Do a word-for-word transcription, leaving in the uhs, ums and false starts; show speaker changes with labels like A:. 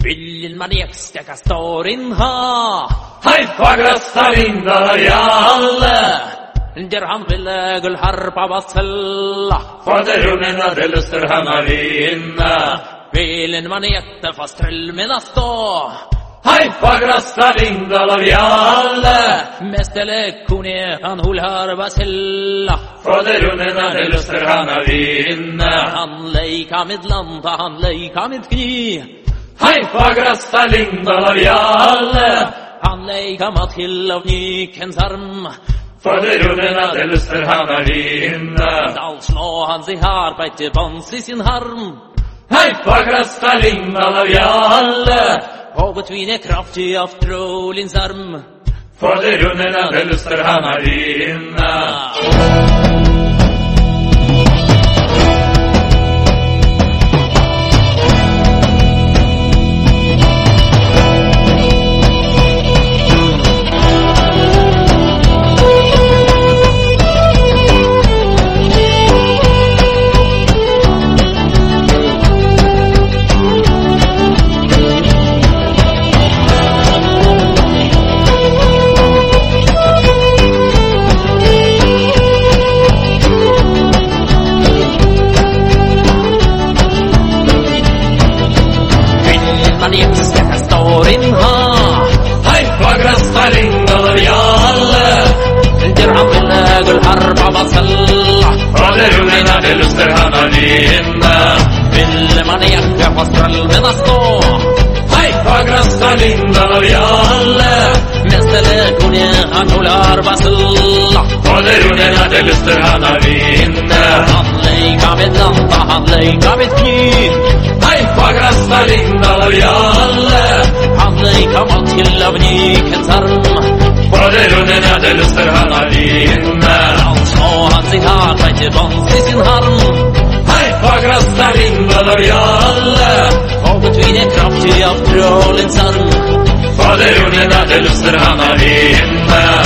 A: Viljen manieksteka storin ha.
B: Haifa gröstar jalle.
A: Der han ville gul harpa vassella.
B: Faderunen hade luster han vinna.
A: Viljen maniekte fast trillmina stå.
B: Haifa gröstar jalle.
A: Mestele kune han hul harpa sella.
B: Faderunen hade luster han vinna.
A: Han leika med landa, han leika med kni.
B: Haifa gröstar jalle.
A: Han leika mat till av nykens arm.
B: Faderunen hade luster han vinna.
A: Dal slå han sig här på ett bons i sin harm.
B: Haifa gröstar jalle.
A: Något vin är kraftig av trolins arm.
B: Faderunen hade luster han vinna.
A: Storin ha.
B: Haifa gröstar jalle.
A: Der han ville gul harpa vassella.
B: Faderunen hade luster han vinna.
A: Ville man jacka fast trallmena stå.
B: Haifa gröstar jalle.
A: Mestele kune han hul harpa sella.
B: Faderunen hade luster han vinna.
A: Han leika med landa, han leika med kny.
B: Haifa gröstar jalle.
A: Han leika mat till av nykens arm.
B: Faderunen hade luster han vinna.
A: Han slå han sig här på ett bons i sin harm.
B: Haifa gröstar jalle.
A: Något vin är kraftig av trolins arm.
B: Faderunen hade luster han vinna.